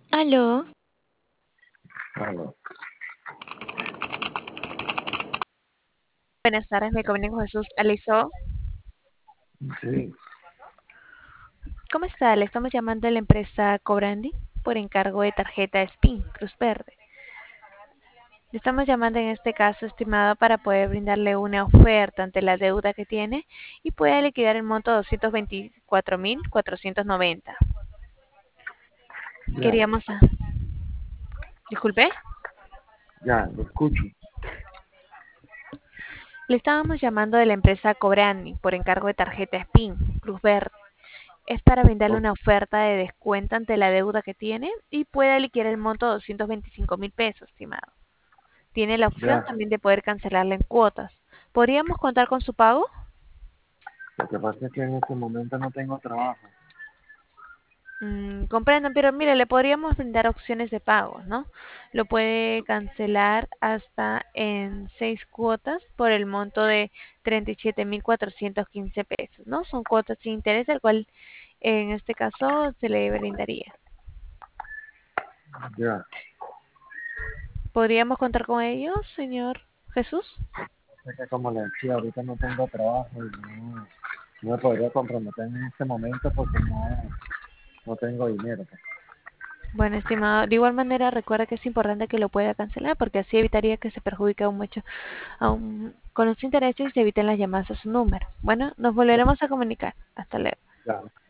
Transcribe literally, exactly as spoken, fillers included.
Aló, Aló. buenas tardes, me comunico con Jesús Alizó. Sí, ¿Cómo está? Le estamos llamando de la empresa Cobrandi por encargo de tarjeta SPIN, Cruz Verde. Le estamos llamando en este caso, estimado, para poder brindarle una oferta ante la deuda que tiene y pueda liquidar el monto de doscientos veinticuatro mil cuatrocientos noventa. ya, Queríamos... ah, Disculpe, ya, lo escucho. le estábamos llamando de la empresa Cobrandi por encargo de tarjeta SPIN, Cruz Verde. Es para brindarle O- una oferta de descuento ante la deuda que tiene y pueda liquidar el monto de doscientos veinticinco mil pesos, estimado. Tiene la opción Ya, también de poder cancelarla en cuotas. ¿Podríamos contar con su pago? lo que pasa es que en este momento no tengo trabajo. Mm, comprendo, pero mire, le podríamos brindar opciones de pago, ¿no? Lo puede cancelar hasta en seis cuotas por el monto de treinta y siete mil cuatrocientos quince pesos, ¿no? Son cuotas sin interés, el cual en este caso se le brindaría. Ya, ¿Podríamos contar con ellos, señor Jesús? sé que como le decía, ahorita no tengo trabajo y no, no me podría comprometer en este momento porque no, no tengo dinero, pues. Bueno, estimado, de igual manera recuerda que es importante que lo pueda cancelar porque así evitaría que se perjudique aún mucho aún con los intereses y se eviten las llamadas a su número. Bueno, nos volveremos a comunicar. Hasta luego. Ya.